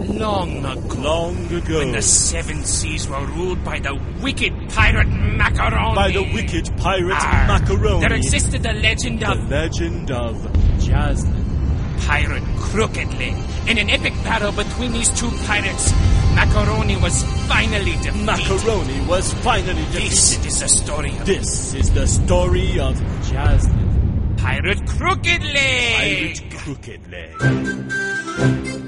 long ago. Long ago. When the seven seas were ruled by the wicked pirate Macaroni. By the wicked pirate Macaroni. There existed the legend of... The legend of Jasmine. Pirate Crooked Leg. In an epic battle between these two pirates, Macaroni was finally defeated. Macaroni was finally defeated. This is the story of... This is the story of Jasmine. Pirate Crooked Leg. Pirate Crooked Leg.